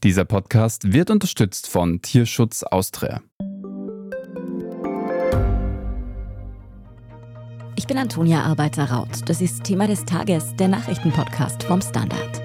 Dieser Podcast wird unterstützt von Tierschutz Austria. Ich bin Antonia Arbeiter-Raut. Das ist Thema des Tages, der Nachrichtenpodcast vom Standard.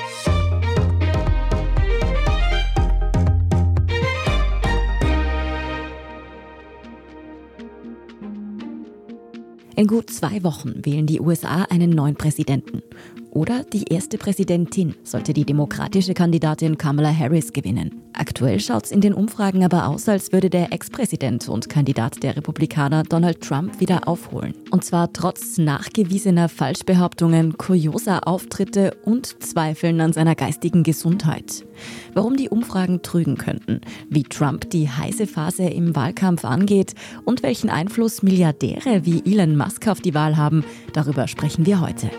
In gut 2 Wochen wählen die USA einen neuen Präsidenten. Oder die erste Präsidentin, sollte die demokratische Kandidatin Kamala Harris gewinnen. Aktuell schaut es in den Umfragen aber aus, als würde der Ex-Präsident und Kandidat der Republikaner Donald Trump wieder aufholen. Und zwar trotz nachgewiesener Falschbehauptungen, kurioser Auftritte und Zweifeln an seiner geistigen Gesundheit. Warum die Umfragen trügen könnten, wie Trump die heiße Phase im Wahlkampf angeht und welchen Einfluss Milliardäre wie Elon Musk auf die Wahl haben, darüber sprechen wir heute.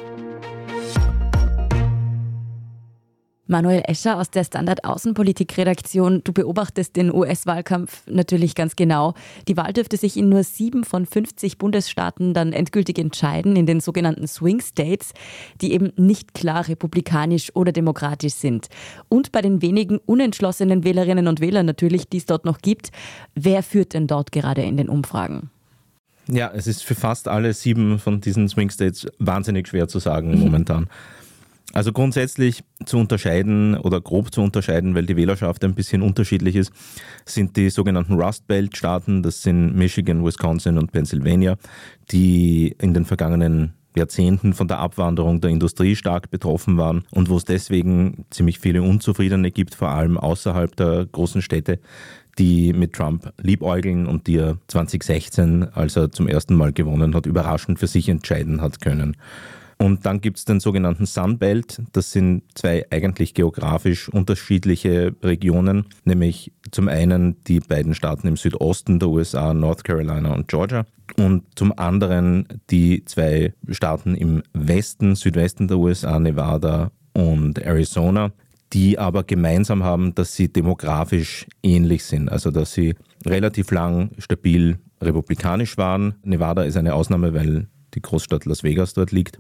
Manuel Escher aus der Standard-Außenpolitik-Redaktion. Du beobachtest den US-Wahlkampf natürlich ganz genau. Die Wahl dürfte sich in nur 7 von 50 Bundesstaaten dann endgültig entscheiden, in den sogenannten Swing States, die eben nicht klar republikanisch oder demokratisch sind. Und bei den wenigen unentschlossenen Wählerinnen und Wählern natürlich, die es dort noch gibt. Wer führt denn dort gerade in den Umfragen? Ja, es ist für fast alle 7 von diesen Swing States wahnsinnig schwer zu sagen momentan. Also grundsätzlich zu unterscheiden oder grob zu unterscheiden, weil die Wählerschaft ein bisschen unterschiedlich ist, sind die sogenannten Rust Belt Staaten, das sind Michigan, Wisconsin und Pennsylvania, die in den vergangenen Jahrzehnten von der Abwanderung der Industrie stark betroffen waren und wo es deswegen ziemlich viele Unzufriedene gibt, vor allem außerhalb der großen Städte, die mit Trump liebäugeln und die er 2016, als er zum ersten Mal gewonnen hat, überraschend für sich entscheiden hat können. Und dann gibt es den sogenannten Sun Belt. Das sind 2 eigentlich geografisch unterschiedliche Regionen, nämlich zum einen die beiden Staaten im Südosten der USA, North Carolina und Georgia, und zum anderen die 2 Staaten im Westen, Südwesten der USA, Nevada und Arizona, die aber gemeinsam haben, dass sie demografisch ähnlich sind, also dass sie relativ lang stabil republikanisch waren. Nevada ist eine Ausnahme, weil die Großstadt Las Vegas dort liegt,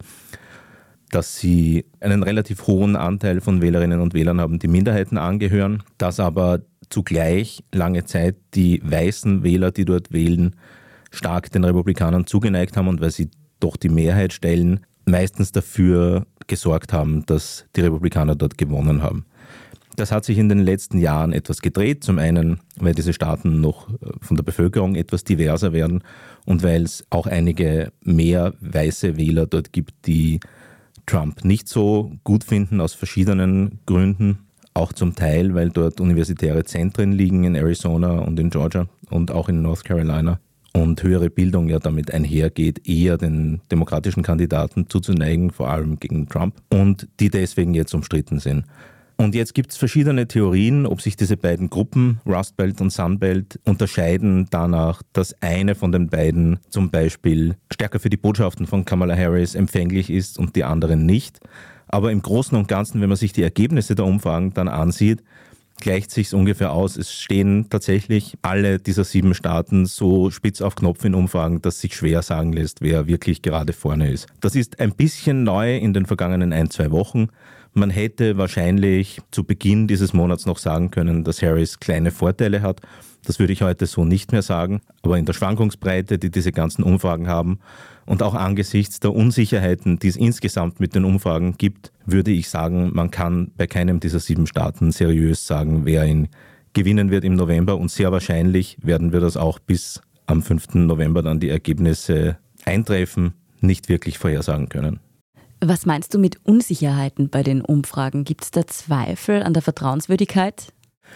dass sie einen relativ hohen Anteil von Wählerinnen und Wählern haben, die Minderheiten angehören, dass aber zugleich lange Zeit die weißen Wähler, die dort wählen, stark den Republikanern zugeneigt haben und weil sie doch die Mehrheit stellen, meistens dafür gesorgt haben, dass die Republikaner dort gewonnen haben. Das hat sich in den letzten Jahren etwas gedreht. Zum einen, weil diese Staaten noch von der Bevölkerung etwas diverser werden und weil es auch einige mehr weiße Wähler dort gibt, die Trump nicht so gut finden, aus verschiedenen Gründen. Auch zum Teil, weil dort universitäre Zentren liegen in Arizona und in Georgia und auch in North Carolina. Und höhere Bildung ja damit einhergeht, eher den demokratischen Kandidaten zuzuneigen, vor allem gegen Trump. Und die deswegen jetzt umstritten sind. Und jetzt gibt es verschiedene Theorien, ob sich diese beiden Gruppen, Rust Belt und Sun Belt, unterscheiden danach, dass eine von den beiden zum Beispiel stärker für die Botschaften von Kamala Harris empfänglich ist und die anderen nicht. Aber im Großen und Ganzen, wenn man sich die Ergebnisse der Umfragen dann ansieht, gleicht sich's ungefähr aus. Es stehen tatsächlich alle dieser 7 Staaten so spitz auf Knopf in Umfragen, dass sich schwer sagen lässt, wer wirklich gerade vorne ist. Das ist ein bisschen neu in den vergangenen 1-2 Wochen. Man hätte wahrscheinlich zu Beginn dieses Monats noch sagen können, dass Harris kleine Vorteile hat. Das würde ich heute so nicht mehr sagen. Aber in der Schwankungsbreite, die diese ganzen Umfragen haben und auch angesichts der Unsicherheiten, die es insgesamt mit den Umfragen gibt, würde ich sagen, man kann bei keinem dieser 7 Staaten seriös sagen, wer ihn gewinnen wird im November. Und sehr wahrscheinlich werden wir das auch bis am 5. November dann die Ergebnisse eintreffen, nicht wirklich vorhersagen können. Was meinst du mit Unsicherheiten bei den Umfragen? Gibt es da Zweifel an der Vertrauenswürdigkeit?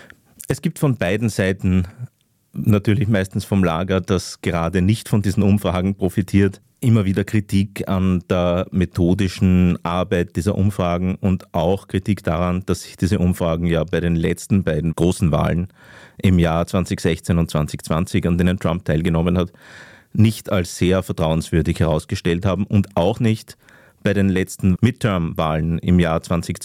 Es gibt von beiden Seiten, natürlich meistens vom Lager, das gerade nicht von diesen Umfragen profitiert, immer wieder Kritik an der methodischen Arbeit dieser Umfragen und auch Kritik daran, dass sich diese Umfragen ja bei den letzten beiden großen Wahlen im Jahr 2016 und 2020, an denen Trump teilgenommen hat, nicht als sehr vertrauenswürdig herausgestellt haben und auch nicht bei den letzten Midterm-Wahlen im Jahr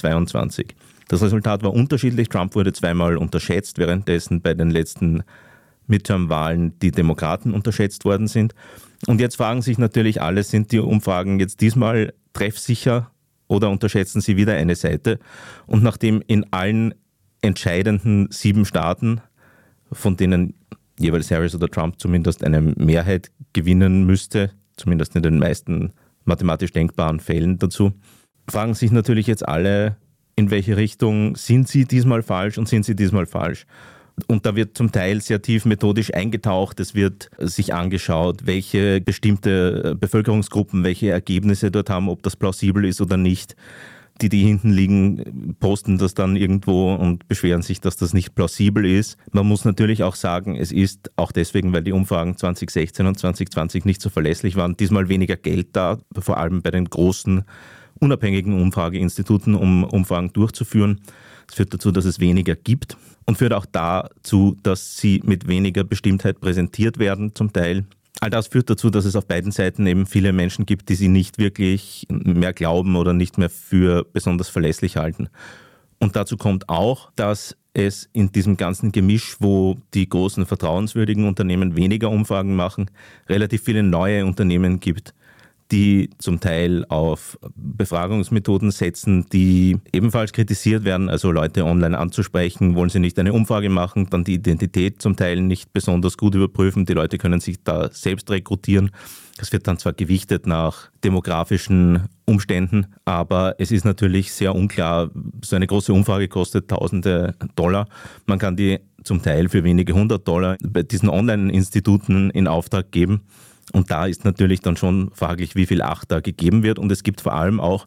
2022. Das Resultat war unterschiedlich. Trump wurde 2-mal unterschätzt, währenddessen bei den letzten Midterm-Wahlen die Demokraten unterschätzt worden sind. Und jetzt fragen sich natürlich alle, sind die Umfragen jetzt diesmal treffsicher oder unterschätzen sie wieder eine Seite? Und nachdem in allen entscheidenden 7 Staaten, von denen jeweils Harris oder Trump zumindest eine Mehrheit gewinnen müsste, zumindest in den meisten mathematisch denkbaren Fällen dazu, fragen sich natürlich jetzt alle, in welche Richtung sind sie diesmal falsch und sind sie diesmal falsch. Und da wird zum Teil sehr tief methodisch eingetaucht. Es wird sich angeschaut, welche bestimmte Bevölkerungsgruppen welche Ergebnisse dort haben, ob das plausibel ist oder nicht. Die hinten liegen, posten das dann irgendwo und beschweren sich, dass das nicht plausibel ist. Man muss natürlich auch sagen, es ist auch deswegen, weil die Umfragen 2016 und 2020 nicht so verlässlich waren, diesmal weniger Geld da, vor allem bei den großen unabhängigen Umfrageinstituten, um Umfragen durchzuführen. Das führt dazu, dass es weniger gibt und führt auch dazu, dass sie mit weniger Bestimmtheit präsentiert werden zum Teil. All das führt dazu, dass es auf beiden Seiten eben viele Menschen gibt, die sie nicht wirklich mehr glauben oder nicht mehr für besonders verlässlich halten. Und dazu kommt auch, dass es in diesem ganzen Gemisch, wo die großen vertrauenswürdigen Unternehmen weniger Umfragen machen, relativ viele neue Unternehmen gibt, die zum Teil auf Befragungsmethoden setzen, die ebenfalls kritisiert werden, also Leute online anzusprechen, wollen sie nicht eine Umfrage machen, dann die Identität zum Teil nicht besonders gut überprüfen, die Leute können sich da selbst rekrutieren. Das wird dann zwar gewichtet nach demografischen Umständen, aber es ist natürlich sehr unklar, so eine große Umfrage kostet Tausende Dollar. Man kann die zum Teil für wenige $100 bei diesen Online-Instituten in Auftrag geben. Und da ist natürlich dann schon fraglich, wie viel Acht da gegeben wird. Und es gibt vor allem auch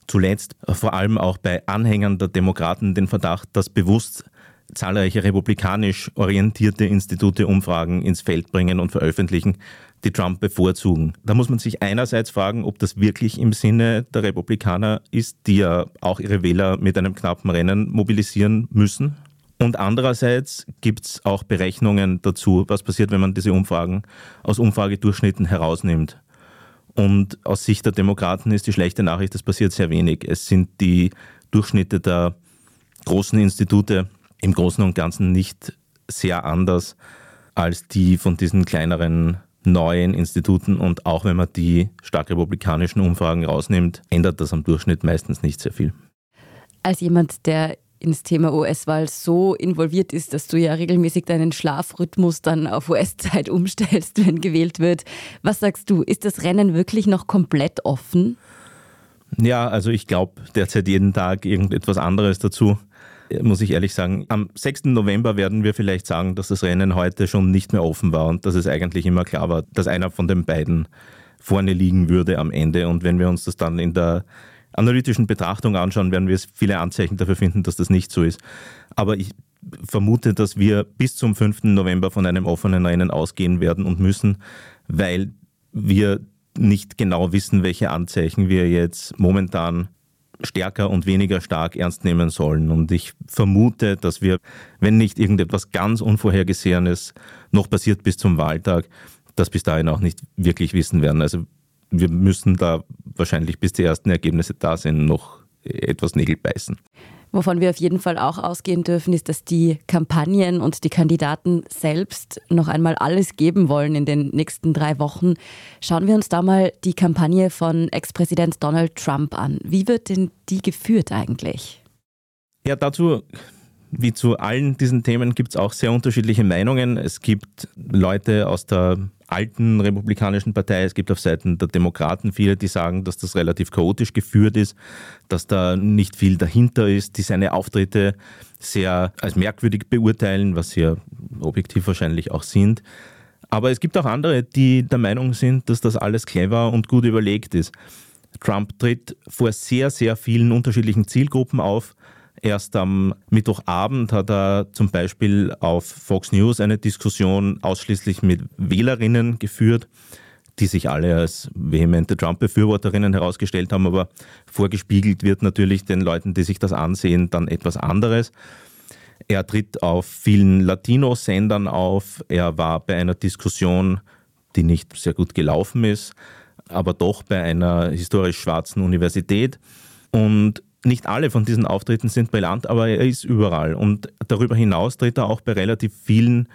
bei Anhängern der Demokraten den Verdacht, dass bewusst zahlreiche republikanisch orientierte Institute Umfragen ins Feld bringen und veröffentlichen, die Trump bevorzugen. Da muss man sich einerseits fragen, ob das wirklich im Sinne der Republikaner ist, die ja auch ihre Wähler mit einem knappen Rennen mobilisieren müssen. Und andererseits gibt es auch Berechnungen dazu, was passiert, wenn man diese Umfragen aus Umfragedurchschnitten herausnimmt. Und aus Sicht der Demokraten ist die schlechte Nachricht, es passiert sehr wenig. Es sind die Durchschnitte der großen Institute im Großen und Ganzen nicht sehr anders als die von diesen kleineren neuen Instituten. Und auch wenn man die stark republikanischen Umfragen rausnimmt, ändert das am Durchschnitt meistens nicht sehr viel. Als jemand, der ins Thema US-Wahl so involviert ist, dass du ja regelmäßig deinen Schlafrhythmus dann auf US-Zeit umstellst, wenn gewählt wird. Was sagst du, ist das Rennen wirklich noch komplett offen? Ja, also ich glaube derzeit jeden Tag irgendetwas anderes dazu, muss ich ehrlich sagen. Am 6. November werden wir vielleicht sagen, dass das Rennen heute schon nicht mehr offen war und dass es eigentlich immer klar war, dass einer von den beiden vorne liegen würde am Ende. Und wenn wir uns das dann in der analytischen Betrachtung anschauen, werden wir viele Anzeichen dafür finden, dass das nicht so ist. Aber ich vermute, dass wir bis zum 5. November von einem offenen Rennen ausgehen werden und müssen, weil wir nicht genau wissen, welche Anzeichen wir jetzt momentan stärker und weniger stark ernst nehmen sollen. Und ich vermute, dass wir, wenn nicht irgendetwas ganz Unvorhergesehenes noch passiert bis zum Wahltag, das bis dahin auch nicht wirklich wissen werden. Also wir müssen da wahrscheinlich, bis die ersten Ergebnisse da sind, noch etwas Nägel beißen. Wovon wir auf jeden Fall auch ausgehen dürfen, ist, dass die Kampagnen und die Kandidaten selbst noch einmal alles geben wollen in den nächsten 3 Wochen. Schauen wir uns da mal die Kampagne von Ex-Präsident Donald Trump an. Wie wird denn die geführt eigentlich? Ja, dazu, wie zu allen diesen Themen, gibt es auch sehr unterschiedliche Meinungen. Es gibt Leute aus der alten republikanischen Partei, es gibt auf Seiten der Demokraten viele, die sagen, dass das relativ chaotisch geführt ist, dass da nicht viel dahinter ist, die seine Auftritte sehr als merkwürdig beurteilen, was sie ja objektiv wahrscheinlich auch sind. Aber es gibt auch andere, die der Meinung sind, dass das alles clever und gut überlegt ist. Trump tritt vor sehr, sehr vielen unterschiedlichen Zielgruppen auf. Erst am Mittwochabend hat er zum Beispiel auf Fox News eine Diskussion ausschließlich mit Wählerinnen geführt, die sich alle als vehemente Trump-Befürworterinnen herausgestellt haben, aber vorgespiegelt wird natürlich den Leuten, die sich das ansehen, dann etwas anderes. Er tritt auf vielen Latino-Sendern auf. Er war bei einer Diskussion, die nicht sehr gut gelaufen ist, aber doch bei einer historisch schwarzen Universität. Und nicht alle von diesen Auftritten sind brillant, aber er ist überall. Und darüber hinaus tritt er auch bei relativ vielen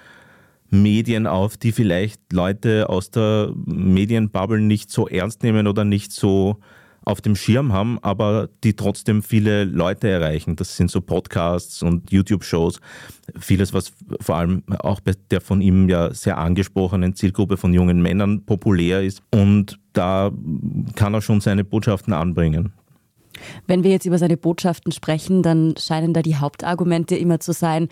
Medien auf, die vielleicht Leute aus der Medienbubble nicht so ernst nehmen oder nicht so auf dem Schirm haben, aber die trotzdem viele Leute erreichen. Das sind so Podcasts und YouTube-Shows. Vieles, was vor allem auch bei der von ihm ja sehr angesprochenen Zielgruppe von jungen Männern populär ist. Und da kann er schon seine Botschaften anbringen. Wenn wir jetzt über seine Botschaften sprechen, dann scheinen da die Hauptargumente immer zu sein,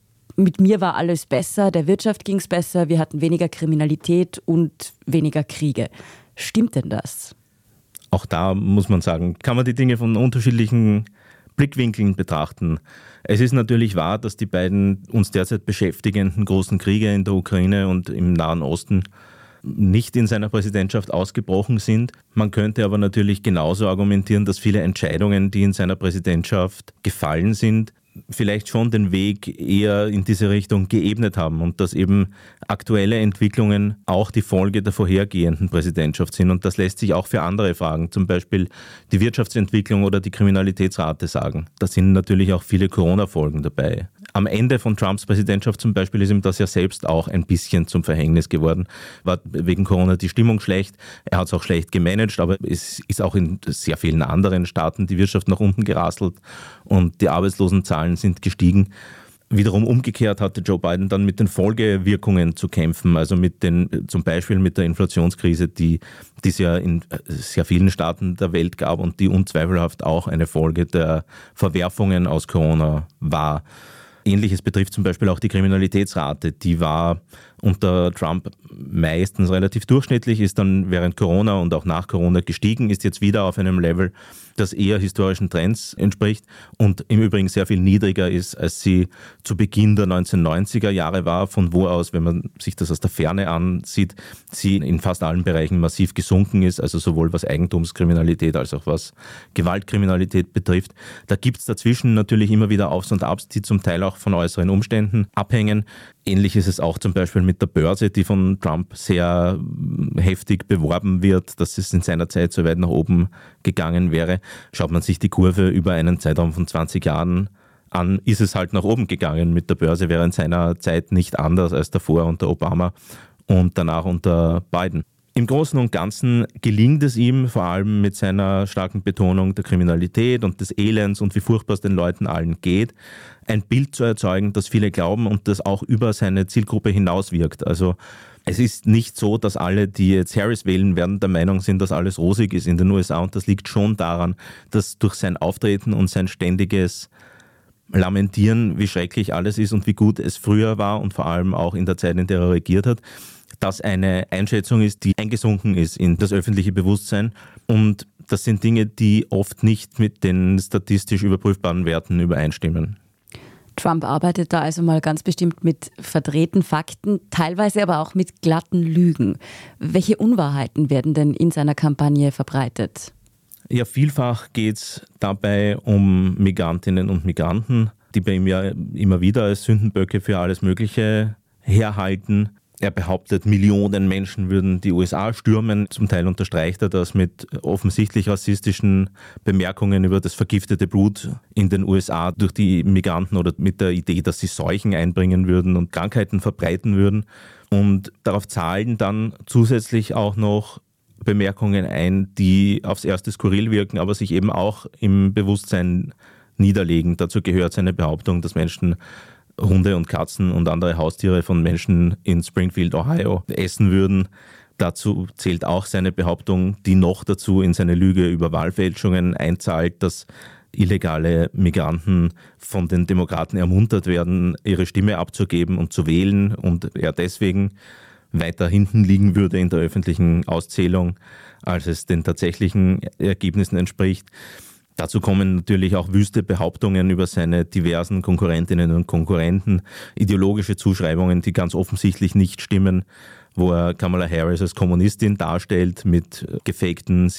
mit mir war alles besser, der Wirtschaft ging es besser, wir hatten weniger Kriminalität und weniger Kriege. Stimmt denn das? Auch da muss man sagen, kann man die Dinge von unterschiedlichen Blickwinkeln betrachten. Es ist natürlich wahr, dass die beiden uns derzeit beschäftigenden großen Kriege in der Ukraine und im Nahen Osten nicht in seiner Präsidentschaft ausgebrochen sind. Man könnte aber natürlich genauso argumentieren, dass viele Entscheidungen, die in seiner Präsidentschaft gefallen sind, vielleicht schon den Weg eher in diese Richtung geebnet haben und dass eben aktuelle Entwicklungen auch die Folge der vorhergehenden Präsidentschaft sind. Und das lässt sich auch für andere Fragen, zum Beispiel die Wirtschaftsentwicklung oder die Kriminalitätsrate sagen. Da sind natürlich auch viele Corona-Folgen dabei. Am Ende von Trumps Präsidentschaft zum Beispiel ist ihm das ja selbst auch ein bisschen zum Verhängnis geworden. War wegen Corona die Stimmung schlecht, er hat es auch schlecht gemanagt, aber es ist auch in sehr vielen anderen Staaten die Wirtschaft nach unten gerasselt und die Arbeitslosenzahlen sind gestiegen. Wiederum umgekehrt hatte Joe Biden dann mit den Folgewirkungen zu kämpfen, also zum Beispiel mit der Inflationskrise, die es ja in sehr vielen Staaten der Welt gab und die unzweifelhaft auch eine Folge der Verwerfungen aus Corona war. Ähnliches betrifft zum Beispiel auch die Kriminalitätsrate. Die war unter Trump meistens relativ durchschnittlich, ist dann während Corona und auch nach Corona gestiegen, ist jetzt wieder auf einem Level, das eher historischen Trends entspricht und im Übrigen sehr viel niedriger ist, als sie zu Beginn der 1990er Jahre war, von wo aus, wenn man sich das aus der Ferne ansieht, sie in fast allen Bereichen massiv gesunken ist, also sowohl was Eigentumskriminalität als auch was Gewaltkriminalität betrifft. Da gibt es dazwischen natürlich immer wieder Aufs und Abs, die zum Teil auch von äußeren Umständen abhängen. Ähnlich ist es auch zum Beispiel mit der Börse, die von Trump sehr heftig beworben wird, dass es in seiner Zeit so weit nach oben gegangen wäre. Schaut man sich die Kurve über einen Zeitraum von 20 Jahren an, ist es halt nach oben gegangen mit der Börse, während seiner Zeit nicht anders als davor unter Obama und danach unter Biden. Im Großen und Ganzen gelingt es ihm, vor allem mit seiner starken Betonung der Kriminalität und des Elends und wie furchtbar es den Leuten allen geht, ein Bild zu erzeugen, das viele glauben und das auch über seine Zielgruppe hinaus wirkt. Also es ist nicht so, dass alle, die jetzt Harris wählen werden, der Meinung sind, dass alles rosig ist in den USA und das liegt schon daran, dass durch sein Auftreten und sein ständiges Lamentieren, wie schrecklich alles ist und wie gut es früher war und vor allem auch in der Zeit, in der er regiert hat, das eine Einschätzung ist, die eingesunken ist in das öffentliche Bewusstsein. Und das sind Dinge, die oft nicht mit den statistisch überprüfbaren Werten übereinstimmen. Trump arbeitet da also mal ganz bestimmt mit verdrehten Fakten, teilweise aber auch mit glatten Lügen. Welche Unwahrheiten werden denn in seiner Kampagne verbreitet? Ja, vielfach geht es dabei um Migrantinnen und Migranten, die bei ihm ja immer wieder als Sündenböcke für alles Mögliche herhalten. Er behauptet, Millionen Menschen würden die USA stürmen. Zum Teil unterstreicht er das mit offensichtlich rassistischen Bemerkungen über das vergiftete Blut in den USA durch die Migranten oder mit der Idee, dass sie Seuchen einbringen würden und Krankheiten verbreiten würden. Und darauf zahlen dann zusätzlich auch noch Bemerkungen ein, die aufs Erste skurril wirken, aber sich eben auch im Bewusstsein niederlegen. Dazu gehört seine Behauptung, dass Menschen Hunde und Katzen und andere Haustiere von Menschen in Springfield, Ohio essen würden. Dazu zählt auch seine Behauptung, die noch dazu in seine Lüge über Wahlfälschungen einzahlt, dass illegale Migranten von den Demokraten ermuntert werden, ihre Stimme abzugeben und zu wählen und er deswegen weiter hinten liegen würde in der öffentlichen Auszählung, als es den tatsächlichen Ergebnissen entspricht. Dazu kommen natürlich auch wüste Behauptungen über seine diversen Konkurrentinnen und Konkurrenten, ideologische Zuschreibungen, die ganz offensichtlich nicht stimmen, wo er Kamala Harris als Kommunistin darstellt mit gefakten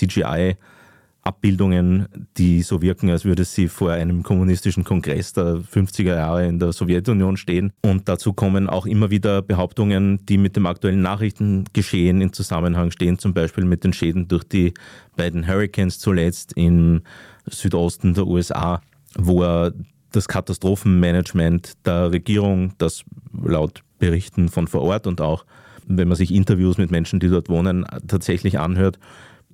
CGI-Abbildungen, die so wirken, als würde sie vor einem kommunistischen Kongress der 50er Jahre in der Sowjetunion stehen. Und dazu kommen auch immer wieder Behauptungen, die mit dem aktuellen Nachrichtengeschehen in Zusammenhang stehen, zum Beispiel mit den Schäden durch die beiden Hurricanes zuletzt im Südosten der USA, wo er das Katastrophenmanagement der Regierung, das laut Berichten von vor Ort und auch, wenn man sich Interviews mit Menschen, die dort wohnen, tatsächlich anhört,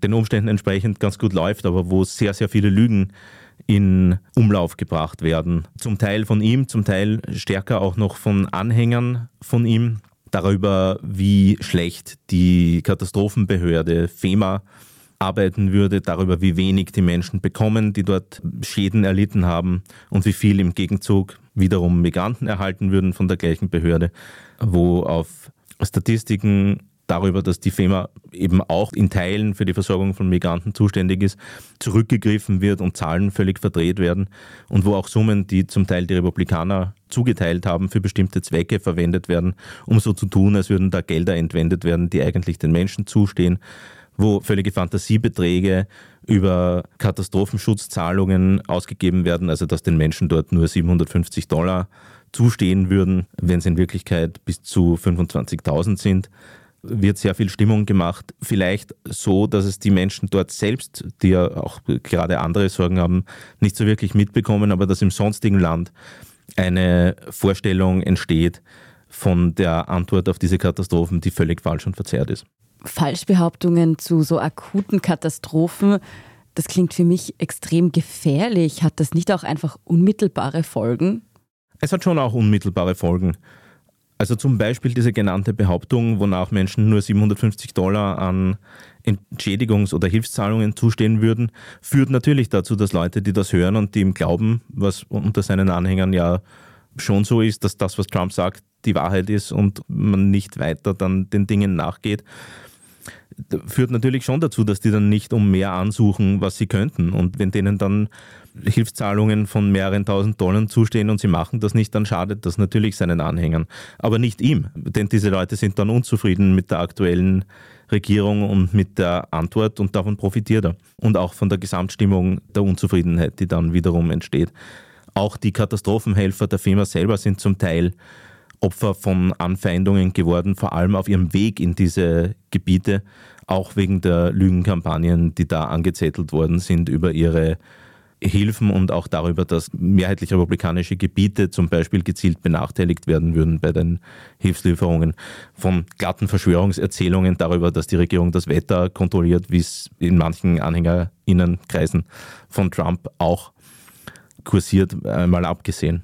den Umständen entsprechend ganz gut läuft, aber wo sehr, sehr viele Lügen in Umlauf gebracht werden. Zum Teil von ihm, zum Teil stärker auch noch von Anhängern von ihm, darüber, wie schlecht die Katastrophenbehörde FEMA arbeiten würde, darüber, wie wenig die Menschen bekommen, die dort Schäden erlitten haben und wie viel im Gegenzug wiederum Migranten erhalten würden von der gleichen Behörde, wo auf Statistiken darüber, dass die FEMA eben auch in Teilen für die Versorgung von Migranten zuständig ist, zurückgegriffen wird und Zahlen völlig verdreht werden und wo auch Summen, die zum Teil die Republikaner zugeteilt haben, für bestimmte Zwecke verwendet werden, um so zu tun, als würden da Gelder entwendet werden, die eigentlich den Menschen zustehen, wo völlige Fantasiebeträge über Katastrophenschutzzahlungen ausgegeben werden, also dass den Menschen dort nur $750 zustehen würden, wenn es in Wirklichkeit bis zu 25.000 sind. Wird sehr viel Stimmung gemacht. Vielleicht so, dass es die Menschen dort selbst, die ja auch gerade andere Sorgen haben, nicht so wirklich mitbekommen, aber dass im sonstigen Land eine Vorstellung entsteht von der Antwort auf diese Katastrophen, die völlig falsch und verzerrt ist. Falschbehauptungen zu so akuten Katastrophen, das klingt für mich extrem gefährlich. Hat das nicht auch einfach unmittelbare Folgen? Es hat schon auch unmittelbare Folgen. Also zum Beispiel diese genannte Behauptung, wonach Menschen nur $750 an Entschädigungs- oder Hilfszahlungen zustehen würden, führt natürlich dazu, dass Leute, die das hören und die ihm glauben, was unter seinen Anhängern ja schon so ist, dass das, was Trump sagt, die Wahrheit ist und man nicht weiter dann den Dingen nachgeht, führt natürlich schon dazu, dass die dann nicht um mehr ansuchen, was sie könnten. Und wenn denen dann Hilfszahlungen von mehreren tausend Dollar zustehen und sie machen das nicht, dann schadet das natürlich seinen Anhängern. Aber nicht ihm, denn diese Leute sind dann unzufrieden mit der aktuellen Regierung und mit der Antwort und davon profitiert er. Und auch von der Gesamtstimmung der Unzufriedenheit, die dann wiederum entsteht. Auch die Katastrophenhelfer der FEMA selber sind zum Teil Opfer von Anfeindungen geworden, vor allem auf ihrem Weg in diese Gebiete, auch wegen der Lügenkampagnen, die da angezettelt worden sind über ihre Hilfen und auch darüber, dass mehrheitlich republikanische Gebiete zum Beispiel gezielt benachteiligt werden würden bei den Hilfslieferungen. Von glatten Verschwörungserzählungen darüber, dass die Regierung das Wetter kontrolliert, wie es in manchen AnhängerInnenkreisen von Trump auch kursiert, mal abgesehen.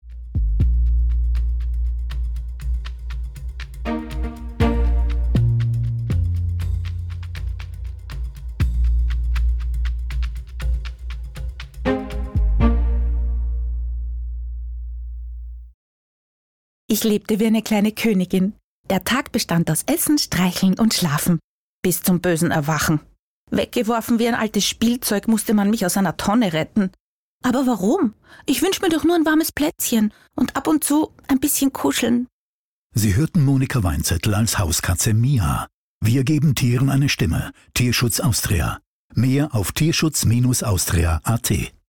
Ich lebte wie eine kleine Königin. Der Tag bestand aus Essen, Streicheln und Schlafen. Bis zum bösen Erwachen. Weggeworfen wie ein altes Spielzeug musste man mich aus einer Tonne retten. Aber warum? Ich wünsch mir doch nur ein warmes Plätzchen und ab und zu ein bisschen kuscheln. Sie hörten Monika Weinzettel als Hauskatze Mia. Wir geben Tieren eine Stimme. Tierschutz Austria. Mehr auf tierschutz-austria.at.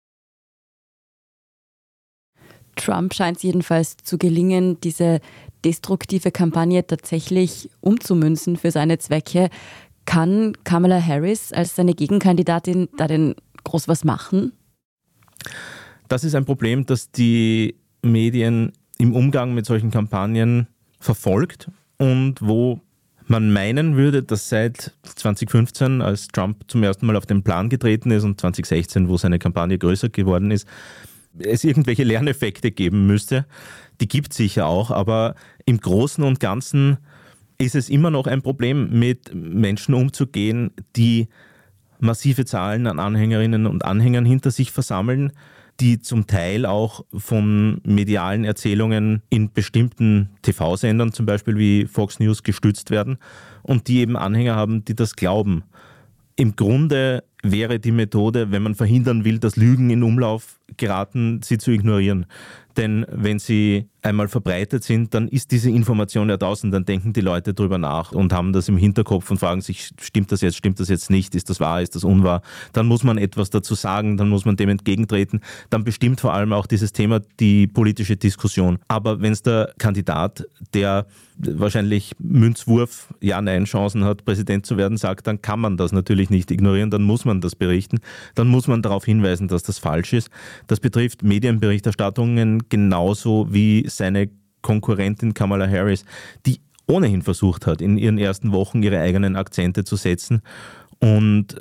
Trump scheint es jedenfalls zu gelingen, diese destruktive Kampagne tatsächlich umzumünzen für seine Zwecke. Kann Kamala Harris als seine Gegenkandidatin da denn groß was machen? Das ist ein Problem, das die Medien im Umgang mit solchen Kampagnen verfolgt und wo man meinen würde, dass seit 2015, als Trump zum ersten Mal auf den Plan getreten ist und 2016, wo seine Kampagne größer geworden ist, es irgendwelche Lerneffekte geben müsste. Die gibt es sicher auch, aber im Großen und Ganzen ist es immer noch ein Problem, mit Menschen umzugehen, die massive Zahlen an Anhängerinnen und Anhängern hinter sich versammeln, die zum Teil auch von medialen Erzählungen in bestimmten TV-Sendern, zum Beispiel wie Fox News, gestützt werden und die eben Anhänger haben, die das glauben. Im Grunde wäre die Methode, wenn man verhindern will, dass Lügen in Umlauf geraten, sie zu ignorieren. Denn wenn sie einmal verbreitet sind, dann ist diese Information ja draußen, dann denken die Leute drüber nach und haben das im Hinterkopf und fragen sich, stimmt das jetzt nicht, ist das wahr, ist das unwahr? Dann muss man etwas dazu sagen, dann muss man dem entgegentreten. Dann bestimmt vor allem auch dieses Thema die politische Diskussion. Aber wenn es der Kandidat, der wahrscheinlich Münzwurf, Ja-Nein-Chancen hat, Präsident zu werden, sagt, dann kann man das natürlich nicht ignorieren, dann muss man das berichten, dann muss man darauf hinweisen, dass das falsch ist. Das betrifft Medienberichterstattungen genauso wie seine Konkurrentin Kamala Harris, die ohnehin versucht hat, in ihren ersten Wochen ihre eigenen Akzente zu setzen und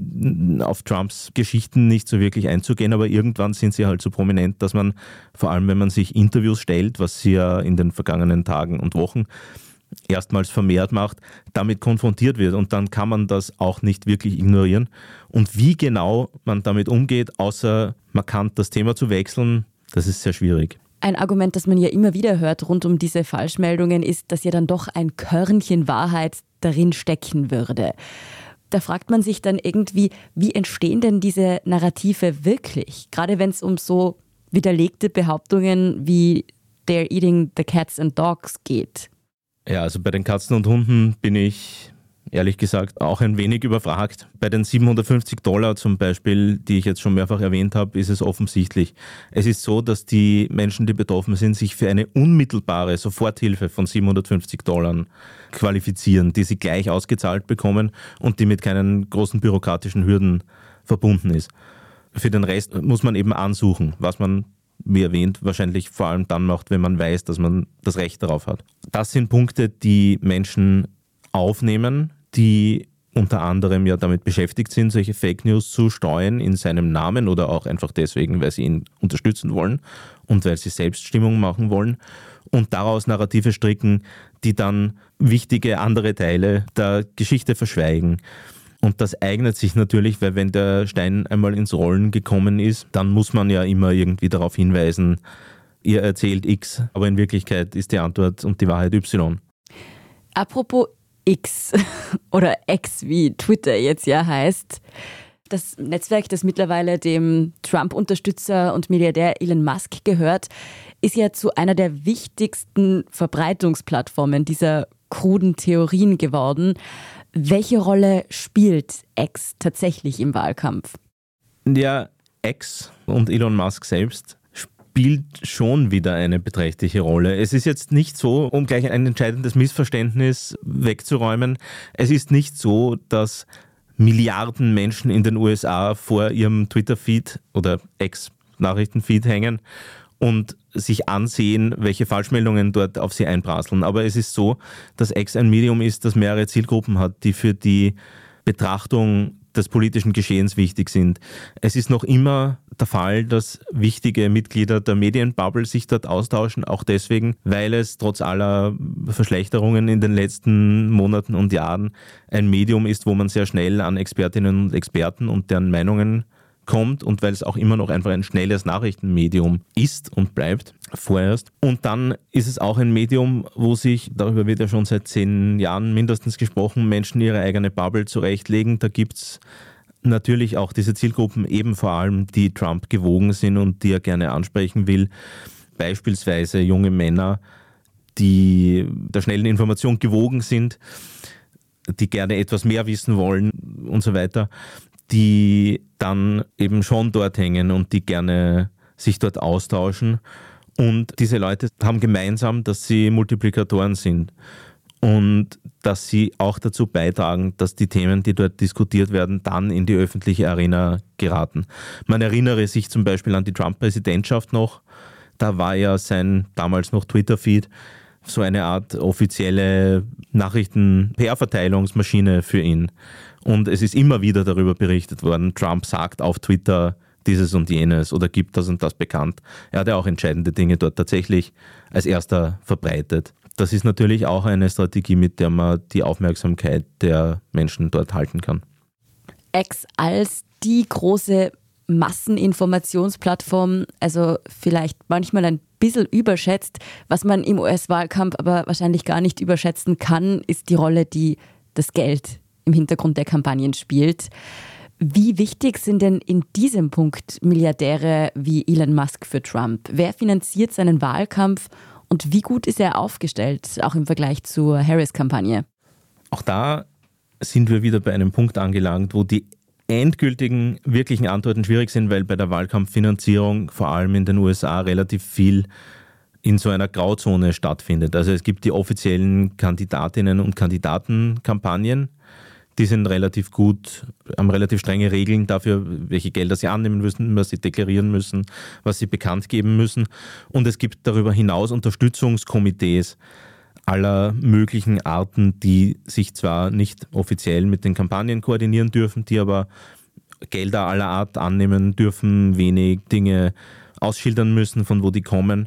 auf Trumps Geschichten nicht so wirklich einzugehen, aber irgendwann sind sie halt so prominent, dass man, vor allem wenn man sich Interviews stellt, was sie ja in den vergangenen Tagen und Wochen erstmals vermehrt macht, damit konfrontiert wird und dann kann man das auch nicht wirklich ignorieren. Und wie genau man damit umgeht, außer markant das Thema zu wechseln, das ist sehr schwierig. Ein Argument, das man ja immer wieder hört rund um diese Falschmeldungen, ist, dass ja dann doch ein Körnchen Wahrheit darin stecken würde. Da fragt man sich dann irgendwie, wie entstehen denn diese Narrative wirklich? Gerade wenn es um so widerlegte Behauptungen wie "They're eating the cats and dogs" geht. Ja, also bei den Katzen und Hunden bin ich ehrlich gesagt auch ein wenig überfragt. Bei den $750 zum Beispiel, die ich jetzt schon mehrfach erwähnt habe, ist es offensichtlich. Es ist so, dass die Menschen, die betroffen sind, sich für eine unmittelbare Soforthilfe von $750 qualifizieren, die sie gleich ausgezahlt bekommen und die mit keinen großen bürokratischen Hürden verbunden ist. Für den Rest muss man eben ansuchen, was man, wie erwähnt, wahrscheinlich vor allem dann macht, wenn man weiß, dass man das Recht darauf hat. Das sind Punkte, die Menschen aufnehmen, die unter anderem ja damit beschäftigt sind, solche Fake News zu streuen in seinem Namen oder auch einfach deswegen, weil sie ihn unterstützen wollen und weil sie selbst Stimmung machen wollen und daraus Narrative stricken, die dann wichtige andere Teile der Geschichte verschweigen. Und das eignet sich natürlich, weil wenn der Stein einmal ins Rollen gekommen ist, dann muss man ja immer irgendwie darauf hinweisen, ihr erzählt X, aber in Wirklichkeit ist die Antwort und die Wahrheit Y. Apropos X oder X, wie Twitter jetzt ja heißt. Das Netzwerk, das mittlerweile dem Trump-Unterstützer und Milliardär Elon Musk gehört, ist ja zu einer der wichtigsten Verbreitungsplattformen dieser kruden Theorien geworden. Welche Rolle spielt X tatsächlich im Wahlkampf? Ja, X und Elon Musk selbst spielt schon wieder eine beträchtliche Rolle. Es ist jetzt nicht so, um gleich ein entscheidendes Missverständnis wegzuräumen, es ist nicht so, dass Milliarden Menschen in den USA vor ihrem Twitter-Feed oder X-Nachrichten-Feed hängen und sich ansehen, welche Falschmeldungen dort auf sie einprasseln. Aber es ist so, dass X ein Medium ist, das mehrere Zielgruppen hat, die für die Betrachtung des politischen Geschehens wichtig sind. Es ist noch immer der Fall, dass wichtige Mitglieder der Medienbubble sich dort austauschen, auch deswegen, weil es trotz aller Verschlechterungen in den letzten Monaten und Jahren ein Medium ist, wo man sehr schnell an Expertinnen und Experten und deren Meinungen kommt und weil es auch immer noch einfach ein schnelles Nachrichtenmedium ist und bleibt, vorerst. Und dann ist es auch ein Medium, wo sich, darüber wird ja schon seit 10 Jahren mindestens gesprochen, Menschen ihre eigene Bubble zurechtlegen. Da gibt es natürlich auch diese Zielgruppen, eben vor allem, die Trump gewogen sind und die er gerne ansprechen will. Beispielsweise junge Männer, die der schnellen Information gewogen sind, die gerne etwas mehr wissen wollen und so weiter, die dann eben schon dort hängen und die gerne sich dort austauschen. Und diese Leute haben gemeinsam, dass sie Multiplikatoren sind und dass sie auch dazu beitragen, dass die Themen, die dort diskutiert werden, dann in die öffentliche Arena geraten. Man erinnere sich zum Beispiel an die Trump-Präsidentschaft noch. Da war ja sein damals noch Twitter-Feed so eine Art offizielle Nachrichten-PR-Verteilungsmaschine für ihn. Und es ist immer wieder darüber berichtet worden, Trump sagt auf Twitter dieses und jenes oder gibt das und das bekannt. Er hat ja auch entscheidende Dinge dort tatsächlich als erster verbreitet. Das ist natürlich auch eine Strategie, mit der man die Aufmerksamkeit der Menschen dort halten kann. X als die große Masseninformationsplattform, also vielleicht manchmal ein bisschen überschätzt. Was man im US-Wahlkampf aber wahrscheinlich gar nicht überschätzen kann, ist die Rolle, die das Geld im Hintergrund der Kampagnen spielt. Wie wichtig sind denn in diesem Punkt Milliardäre wie Elon Musk für Trump? Wer finanziert seinen Wahlkampf und wie gut ist er aufgestellt, auch im Vergleich zur Harris-Kampagne? Auch da sind wir wieder bei einem Punkt angelangt, wo die endgültigen, wirklichen Antworten schwierig sind, weil bei der Wahlkampffinanzierung vor allem in den USA relativ viel in so einer Grauzone stattfindet. Also es gibt die offiziellen Kandidatinnen und Kandidatenkampagnen, die sind relativ gut, haben relativ strenge Regeln dafür, welche Gelder sie annehmen müssen, was sie deklarieren müssen, was sie bekannt geben müssen. Und es gibt darüber hinaus Unterstützungskomitees aller möglichen Arten, die sich zwar nicht offiziell mit den Kampagnen koordinieren dürfen, die aber Gelder aller Art annehmen dürfen, wenig Dinge ausschildern müssen, von wo die kommen.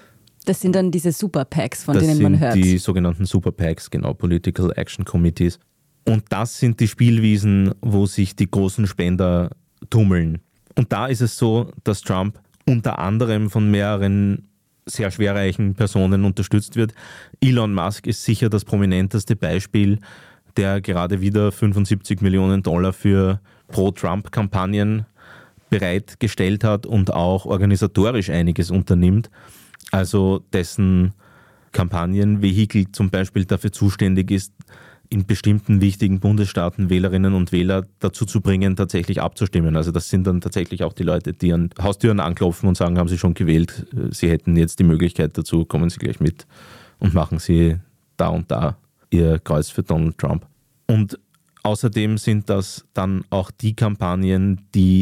Das sind dann diese Super PACs, von denen man hört. Das sind die sogenannten Super PACs, genau, Political Action Committees. Und das sind die Spielwiesen, wo sich die großen Spender tummeln. Und da ist es so, dass Trump unter anderem von mehreren sehr schwerreichen Personen unterstützt wird. Elon Musk ist sicher das prominenteste Beispiel, der gerade wieder $75 Millionen für Pro-Trump-Kampagnen bereitgestellt hat und auch organisatorisch einiges unternimmt. Also dessen Kampagnenvehikel zum Beispiel dafür zuständig ist, in bestimmten wichtigen Bundesstaaten Wählerinnen und Wähler dazu zu bringen, tatsächlich abzustimmen. Also das sind dann tatsächlich auch die Leute, die an Haustüren anklopfen und sagen, haben Sie schon gewählt, Sie hätten jetzt die Möglichkeit dazu, kommen Sie gleich mit und machen Sie da und da Ihr Kreuz für Donald Trump. Und außerdem sind das dann auch die Kampagnen,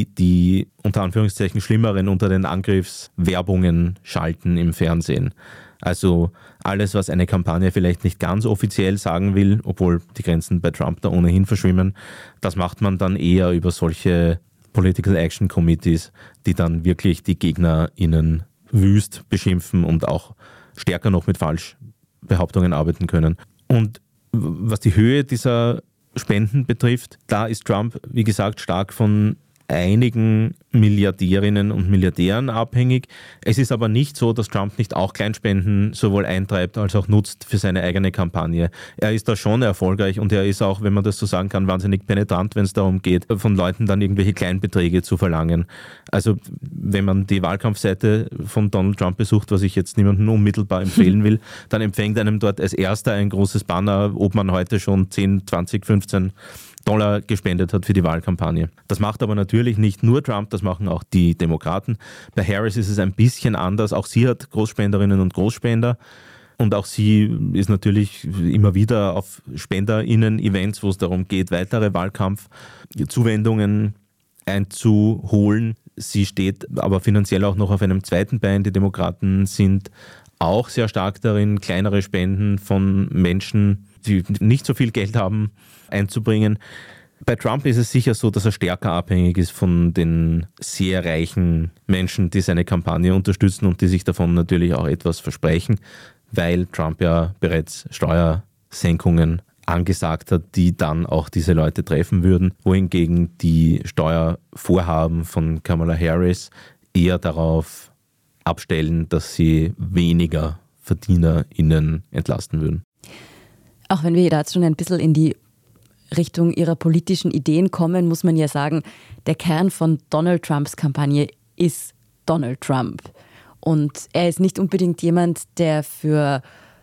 die unter Anführungszeichen schlimmeren unter den Angriffswerbungen schalten im Fernsehen. Also alles, was eine Kampagne vielleicht nicht ganz offiziell sagen will, obwohl die Grenzen bei Trump da ohnehin verschwimmen, das macht man dann eher über solche Political Action Committees, die dann wirklich die GegnerInnen wüst beschimpfen und auch stärker noch mit Falschbehauptungen arbeiten können. Und was die Höhe dieser Spenden betrifft, da ist Trump, wie gesagt, stark von einigen Milliardärinnen und Milliardären abhängig. Es ist aber nicht so, dass Trump nicht auch Kleinspenden sowohl eintreibt als auch nutzt für seine eigene Kampagne. Er ist da schon erfolgreich und er ist auch, wenn man das so sagen kann, wahnsinnig penetrant, wenn es darum geht, von Leuten dann irgendwelche Kleinbeträge zu verlangen. Also wenn man die Wahlkampfseite von Donald Trump besucht, was ich jetzt niemandem unmittelbar empfehlen will, dann empfängt einem dort als erster ein großes Banner, ob man heute schon 10, 20, 15 $15 gespendet hat für die Wahlkampagne. Das macht aber natürlich nicht nur Trump, das machen auch die Demokraten. Bei Harris ist es ein bisschen anders. Auch sie hat Großspenderinnen und Großspender. Und auch sie ist natürlich immer wieder auf SpenderInnen-Events, wo es darum geht, weitere Wahlkampfzuwendungen einzuholen. Sie steht aber finanziell auch noch auf einem zweiten Bein. Die Demokraten sind auch sehr stark darin, kleinere Spenden von Menschen, die nicht so viel Geld haben, einzubringen. Bei Trump ist es sicher so, dass er stärker abhängig ist von den sehr reichen Menschen, die seine Kampagne unterstützen und die sich davon natürlich auch etwas versprechen, weil Trump ja bereits Steuersenkungen angesagt hat, die dann auch diese Leute treffen würden, wohingegen die Steuervorhaben von Kamala Harris eher darauf abstellen, dass sie weniger VerdienerInnen entlasten würden. Auch wenn wir da jetzt schon ein bisschen in die Richtung ihrer politischen Ideen kommen, muss man ja sagen, der Kern von Donald Trumps Kampagne ist Donald Trump. Und er ist nicht unbedingt jemand, der für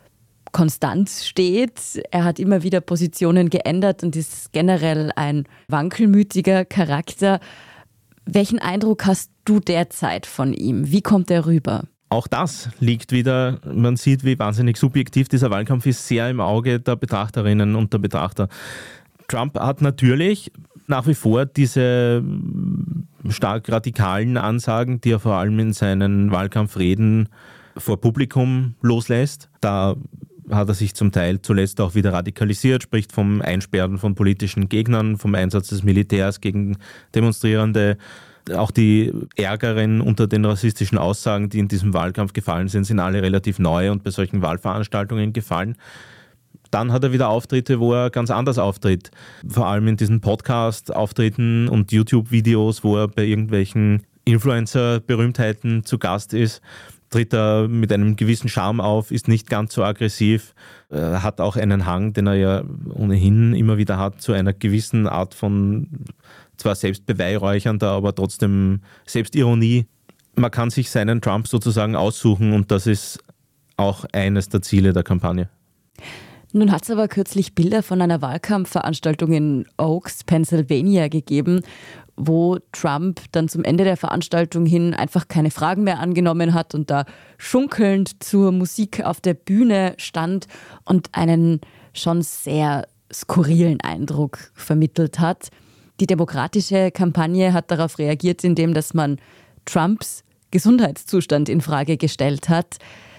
Konstanz steht. Er hat immer wieder Positionen geändert und ist generell ein wankelmütiger Charakter. Welchen Eindruck hast du derzeit von ihm? Wie kommt er rüber? Auch das liegt wieder, man sieht, wie wahnsinnig subjektiv dieser Wahlkampf ist, sehr im Auge der Betrachterinnen und der Betrachter. Trump hat natürlich nach wie vor diese stark radikalen Ansagen, die er vor allem in seinen Wahlkampfreden vor Publikum loslässt. Da hat er sich zum Teil zuletzt auch wieder radikalisiert, spricht vom Einsperren von politischen Gegnern, vom Einsatz des Militärs gegen Demonstrierende. Auch die Ärgeren unter den rassistischen Aussagen, die in diesem Wahlkampf gefallen sind, sind alle relativ neu und bei solchen Wahlveranstaltungen gefallen. Dann hat er wieder Auftritte, wo er ganz anders auftritt. Vor allem in diesen Podcast-Auftritten und YouTube-Videos, wo er bei irgendwelchen Influencer-Berühmtheiten zu Gast ist, tritt er mit einem gewissen Charme auf, ist nicht ganz so aggressiv, hat auch einen Hang, den er ja ohnehin immer wieder hat, zu einer gewissen Art von zwar selbstbeweihräuchernder, aber trotzdem Selbstironie. Man kann sich seinen Trump sozusagen aussuchen und das ist auch eines der Ziele der Kampagne. Nun hat es aber kürzlich Bilder von einer Wahlkampfveranstaltung in Oaks, Pennsylvania gegeben, wo Trump dann zum Ende der Veranstaltung hin einfach keine Fragen mehr angenommen hat und da schunkelnd zur Musik auf der Bühne stand und einen schon sehr skurrilen Eindruck vermittelt hat. Die demokratische Kampagne hat darauf reagiert, indem dass man Trumps Gesundheitszustand in Frage gestellt hat.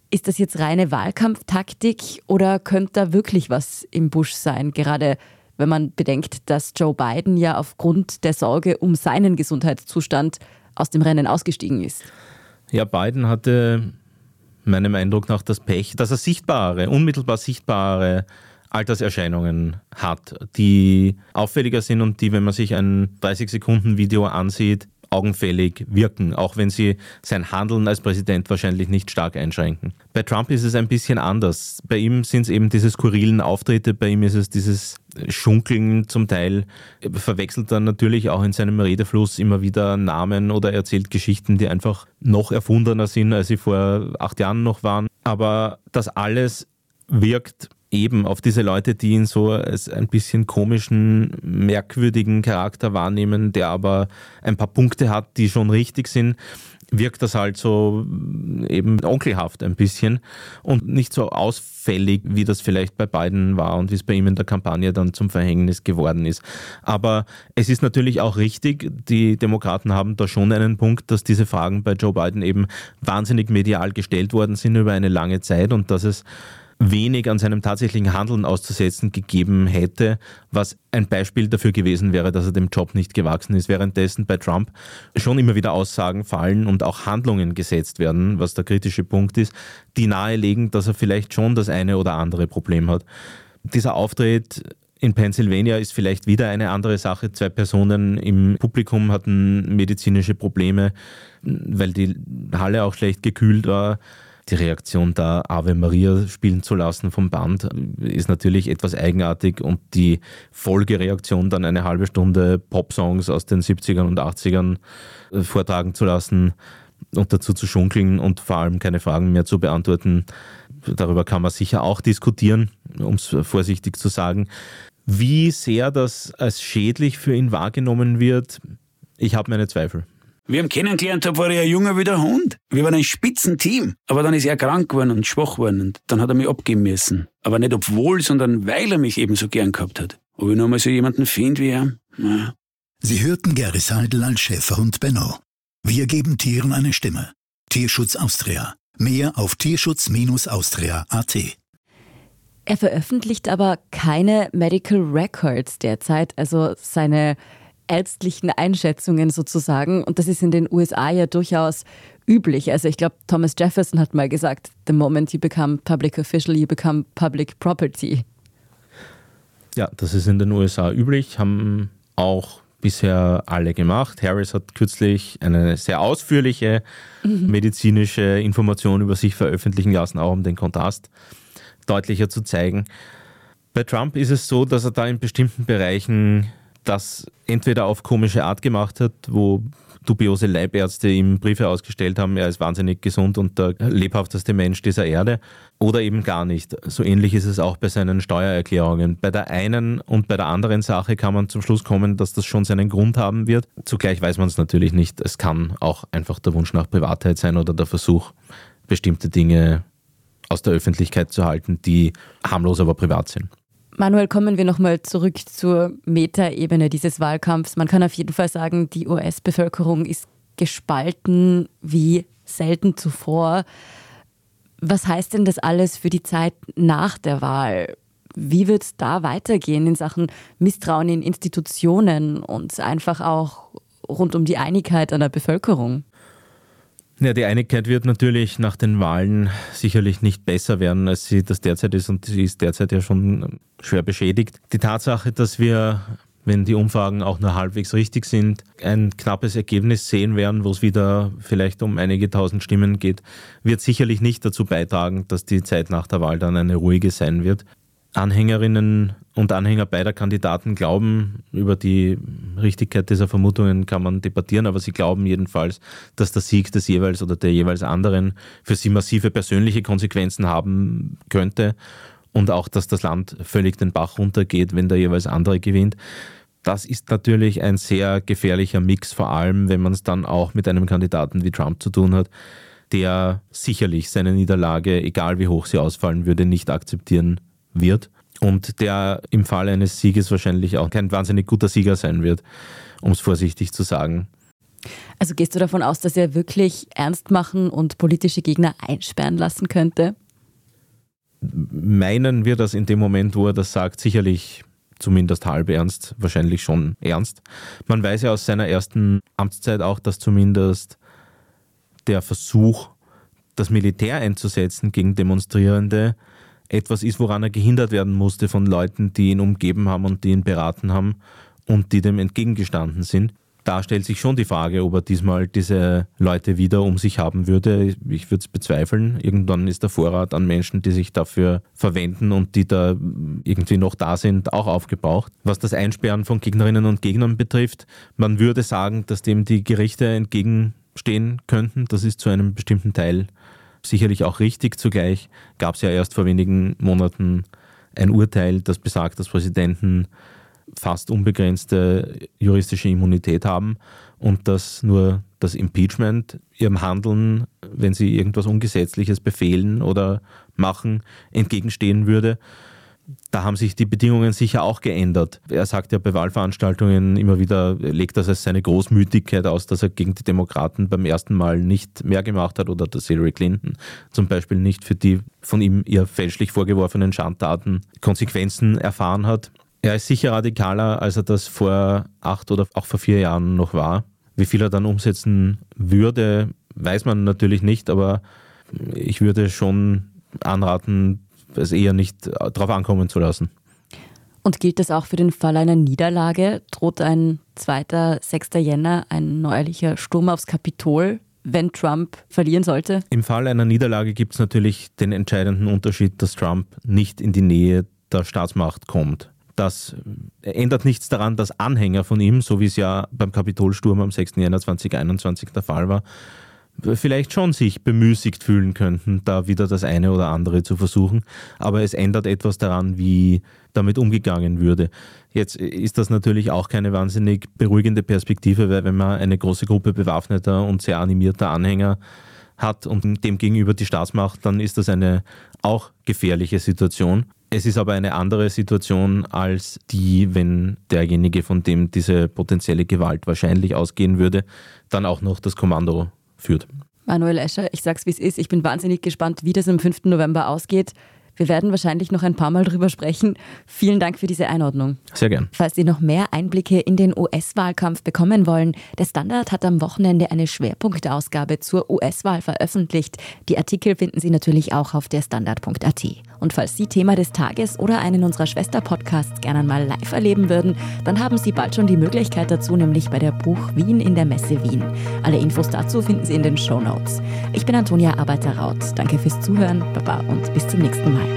Ist das jetzt reine Wahlkampftaktik oder könnte da wirklich was im Busch sein? Gerade wenn man bedenkt, dass Joe Biden ja aufgrund der Sorge um seinen Gesundheitszustand aus dem Rennen ausgestiegen ist. Ja, Biden hatte meinem Eindruck nach das Pech, dass er unmittelbar sichtbare Alterserscheinungen hat, die auffälliger sind und die, wenn man sich ein 30-Sekunden-Video ansieht, augenfällig wirken, auch wenn sie sein Handeln als Präsident wahrscheinlich nicht stark einschränken. Bei Trump ist es ein bisschen anders. Bei ihm sind es eben diese skurrilen Auftritte, bei ihm ist es dieses Schunkeln zum Teil, verwechselt dann natürlich auch in seinem Redefluss immer wieder Namen oder erzählt Geschichten, die einfach noch erfundener sind, als sie vor 8 Jahren noch waren. Aber das alles wirkt eben auf diese Leute, die ihn so als ein bisschen komischen, merkwürdigen Charakter wahrnehmen, der aber ein paar Punkte hat, die schon richtig sind, wirkt das halt so eben onkelhaft ein bisschen und nicht so ausfällig, wie das vielleicht bei Biden war und wie es bei ihm in der Kampagne dann zum Verhängnis geworden ist. Aber es ist natürlich auch richtig, die Demokraten haben da schon einen Punkt, dass diese Fragen bei Joe Biden eben wahnsinnig medial gestellt worden sind über eine lange Zeit und dass es wenig an seinem tatsächlichen Handeln auszusetzen gegeben hätte, was ein Beispiel dafür gewesen wäre, dass er dem Job nicht gewachsen ist. Währenddessen bei Trump schon immer wieder Aussagen fallen und auch Handlungen gesetzt werden, was der kritische Punkt ist, die nahelegen, dass er vielleicht schon das eine oder andere Problem hat. Dieser Auftritt in Pennsylvania ist vielleicht wieder eine andere Sache. 2 Personen im Publikum hatten medizinische Probleme, weil die Halle auch schlecht gekühlt war. Die Reaktion da, Ave Maria spielen zu lassen vom Band, ist natürlich etwas eigenartig und die Folgereaktion, dann eine halbe Stunde Popsongs aus den 70ern und 80ern vortragen zu lassen und dazu zu schunkeln und vor allem keine Fragen mehr zu beantworten, darüber kann man sicher auch diskutieren, um es vorsichtig zu sagen. Wie sehr das als schädlich für ihn wahrgenommen wird, ich habe meine Zweifel. Wie ich ihn kennengelernt habe, war er ein Junger wie der Hund. Wir waren ein Spitzenteam. Aber dann ist er krank geworden und schwach geworden und dann hat er mich abgeben müssen. Aber nicht obwohl, sondern weil er mich eben so gern gehabt hat. Ob ich noch mal so jemanden finde wie er? Naja. Sie hörten Gary Seidel als Schäferhund Benno. Wir geben Tieren eine Stimme. Tierschutz Austria. Mehr auf tierschutz-austria.at. Er veröffentlicht aber keine Medical Records derzeit, also seine ärztlichen Einschätzungen sozusagen. Und das ist in den USA ja durchaus üblich. Also ich glaube, Thomas Jefferson hat mal gesagt, the moment you become public official, you become public property. Ja, das ist in den USA üblich, haben auch bisher alle gemacht. Harris hat kürzlich eine sehr ausführliche medizinische Information über sich veröffentlichen lassen, auch um den Kontrast deutlicher zu zeigen. Bei Trump ist es so, dass er da in bestimmten Bereichen das entweder auf komische Art gemacht hat, wo dubiose Leibärzte ihm Briefe ausgestellt haben, er ist wahnsinnig gesund und der lebhafteste Mensch dieser Erde, oder eben gar nicht. So ähnlich ist es auch bei seinen Steuererklärungen. Bei der einen und bei der anderen Sache kann man zum Schluss kommen, dass das schon seinen Grund haben wird. Zugleich weiß man es natürlich nicht. Es kann auch einfach der Wunsch nach Privatheit sein oder der Versuch, bestimmte Dinge aus der Öffentlichkeit zu halten, die harmlos, aber privat sind. Manuel, kommen wir nochmal zurück zur Metaebene dieses Wahlkampfs. Man kann auf jeden Fall sagen, die US-Bevölkerung ist gespalten wie selten zuvor. Was heißt denn das alles für die Zeit nach der Wahl? Wie wird es da weitergehen in Sachen Misstrauen in Institutionen und einfach auch rund um die Einigkeit an der Bevölkerung? Ja, die Einigkeit wird natürlich nach den Wahlen sicherlich nicht besser werden, als sie das derzeit ist, und sie ist derzeit ja schon schwer beschädigt. Die Tatsache, dass wir, wenn die Umfragen auch nur halbwegs richtig sind, ein knappes Ergebnis sehen werden, wo es wieder vielleicht um einige tausend Stimmen geht, wird sicherlich nicht dazu beitragen, dass die Zeit nach der Wahl dann eine ruhige sein wird. Anhängerinnen und Anhänger beider Kandidaten glauben, über die Richtigkeit dieser Vermutungen kann man debattieren, aber sie glauben jedenfalls, dass der Sieg des jeweils oder der jeweils anderen für sie massive persönliche Konsequenzen haben könnte und auch, dass das Land völlig den Bach runtergeht, wenn der jeweils andere gewinnt. Das ist natürlich ein sehr gefährlicher Mix, vor allem wenn man es dann auch mit einem Kandidaten wie Trump zu tun hat, der sicherlich seine Niederlage, egal wie hoch sie ausfallen würde, nicht akzeptieren wird und der im Fall eines Sieges wahrscheinlich auch kein wahnsinnig guter Sieger sein wird, um es vorsichtig zu sagen. Also gehst du davon aus, dass er wirklich ernst machen und politische Gegner einsperren lassen könnte? Meinen wir das in dem Moment, wo er das sagt, sicherlich zumindest halb ernst, wahrscheinlich schon ernst. Man weiß ja aus seiner ersten Amtszeit auch, dass zumindest der Versuch, das Militär einzusetzen gegen Demonstrierende, etwas ist, woran er gehindert werden musste von Leuten, die ihn umgeben haben und die ihn beraten haben und die dem entgegengestanden sind. Da stellt sich schon die Frage, ob er diesmal diese Leute wieder um sich haben würde. Ich würde es bezweifeln. Irgendwann ist der Vorrat an Menschen, die sich dafür verwenden und die da irgendwie noch da sind, auch aufgebraucht. Was das Einsperren von Gegnerinnen und Gegnern betrifft, man würde sagen, dass dem die Gerichte entgegenstehen könnten. Das ist zu einem bestimmten Teil sicherlich auch richtig. Zugleich gab es ja erst vor wenigen Monaten ein Urteil, das besagt, dass Präsidenten fast unbegrenzte juristische Immunität haben und dass nur das Impeachment ihrem Handeln, wenn sie irgendwas Ungesetzliches befehlen oder machen, entgegenstehen würde. Da haben sich die Bedingungen sicher auch geändert. Er sagt ja bei Wahlveranstaltungen immer wieder, legt das als seine Großmütigkeit aus, dass er gegen die Demokraten beim ersten Mal nicht mehr gemacht hat oder dass Hillary Clinton zum Beispiel nicht für die von ihm ihr fälschlich vorgeworfenen Schandtaten Konsequenzen erfahren hat. Er ist sicher radikaler, als er das vor 8 oder auch vor 4 Jahren noch war. Wie viel er dann umsetzen würde, weiß man natürlich nicht, aber ich würde schon anraten, es eher nicht darauf ankommen zu lassen. Und gilt das auch für den Fall einer Niederlage? Droht ein 2. 6. Jänner ein neuerlicher Sturm aufs Kapitol, wenn Trump verlieren sollte? Im Fall einer Niederlage gibt es natürlich den entscheidenden Unterschied, dass Trump nicht in die Nähe der Staatsmacht kommt. Das ändert nichts daran, dass Anhänger von ihm, so wie es ja beim Kapitolsturm am 6. Jänner 2021 der Fall war, vielleicht schon sich bemüßigt fühlen könnten, da wieder das eine oder andere zu versuchen. Aber es ändert etwas daran, wie damit umgegangen würde. Jetzt ist das natürlich auch keine wahnsinnig beruhigende Perspektive, weil wenn man eine große Gruppe bewaffneter und sehr animierter Anhänger hat und dem gegenüber die Staatsmacht, dann ist das eine auch gefährliche Situation. Es ist aber eine andere Situation als die, wenn derjenige, von dem diese potenzielle Gewalt wahrscheinlich ausgehen würde, dann auch noch das Kommando führt. Manuel Escher, ich sag's wie es ist, ich bin wahnsinnig gespannt, wie das am 5. November ausgeht. Wir werden wahrscheinlich noch ein paar Mal drüber sprechen. Vielen Dank für diese Einordnung. Sehr gern. Falls Sie noch mehr Einblicke in den US-Wahlkampf bekommen wollen, der Standard hat am Wochenende eine Schwerpunktausgabe zur US-Wahl veröffentlicht. Die Artikel finden Sie natürlich auch auf der Standard.at. Und falls Sie Thema des Tages oder einen unserer Schwester-Podcasts gerne mal live erleben würden, dann haben Sie bald schon die Möglichkeit dazu, nämlich bei der Buch Wien in der Messe Wien. Alle Infos dazu finden Sie in den Shownotes. Ich bin Antonia Arbeiter-Raut. Danke fürs Zuhören, Baba und bis zum nächsten Mal.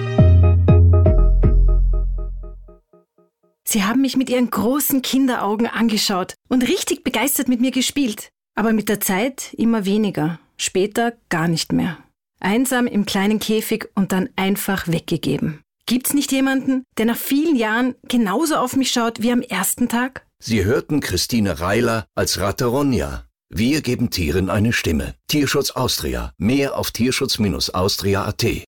Sie haben mich mit ihren großen Kinderaugen angeschaut und richtig begeistert mit mir gespielt. Aber mit der Zeit immer weniger, später gar nicht mehr. Einsam im kleinen Käfig und dann einfach weggegeben. Gibt's nicht jemanden, der nach vielen Jahren genauso auf mich schaut wie am ersten Tag? Sie hörten Christine Reiler als Ratte Ronja. Wir geben Tieren eine Stimme. Tierschutz Austria. Mehr auf tierschutz-austria.at.